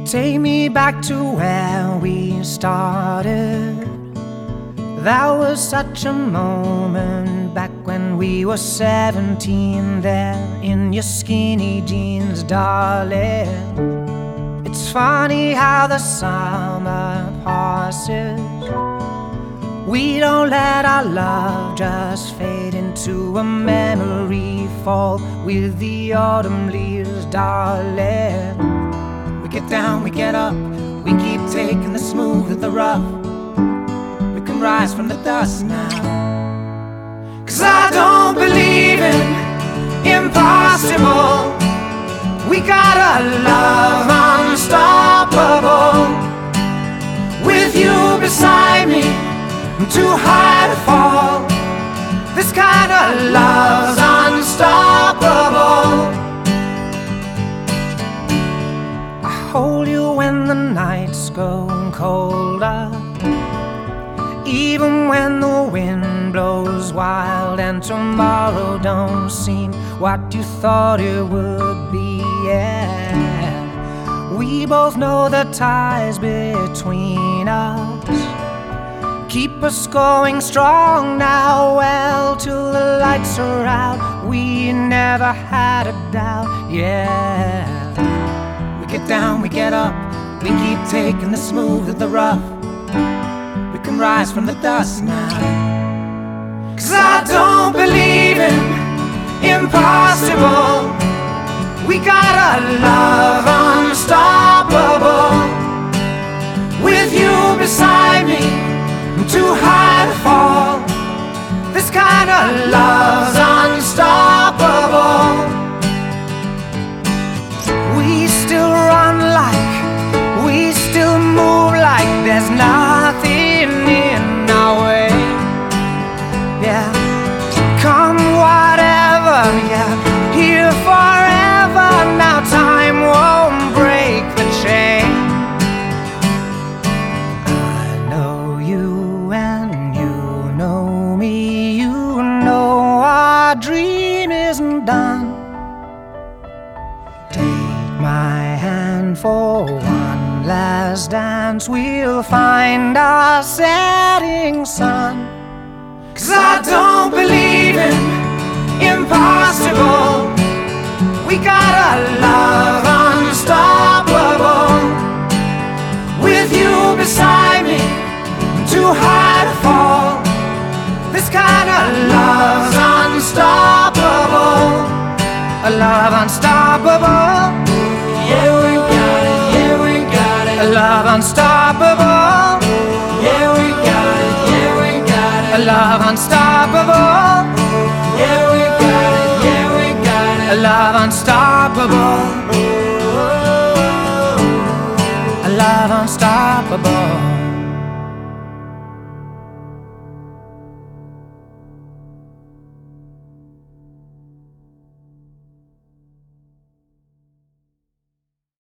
Take me back to where we started. That was such a moment back when we were 17, there in your skinny jeans, darling. It's funny how the summer passes. We don't let our love just fade into a memory, fall with the autumn leaves, darling. We get down, we get up, we keep taking the smooth with the rough. We can rise from the dust now. 'Cause I don't believe in impossible. We got a love unstoppable. With you beside me, I'm too high to fall. This kind of love's unstoppable. I hold you when the nights go colder, even when the wind blows wild and tomorrow don't seem what you thought it would be. Yeah, we both know the ties between us keep us going strong now, well, till the lights are out. We never had a doubt, yeah. We get down, we get up, we keep taking the smooth with the rough. We can rise from the dust now. 'Cause I don't believe in impossible. We got a love unstoppable. With you beside me, I'm too high to fall. This kind of love's unstoppable. We still run like, we still move like there's nothing in our way. Yeah, come whatever, yeah, here forever. Now time won't break the chain. I know you and you know me. You know our dream isn't done. Take my hand for one last dance. We'll find our setting sun. 'Cause I don't believe in impossible. We got a love unstoppable. With you beside me, I'm too high to fall. This kind of love's unstoppable. A love unstoppable. Yeah, we got it, yeah, we got it. A love unstoppable. Yeah, we got it, yeah, we got it. A love unstoppable. Yeah, we got it, yeah, we got it. A love unstoppable. A love unstoppable.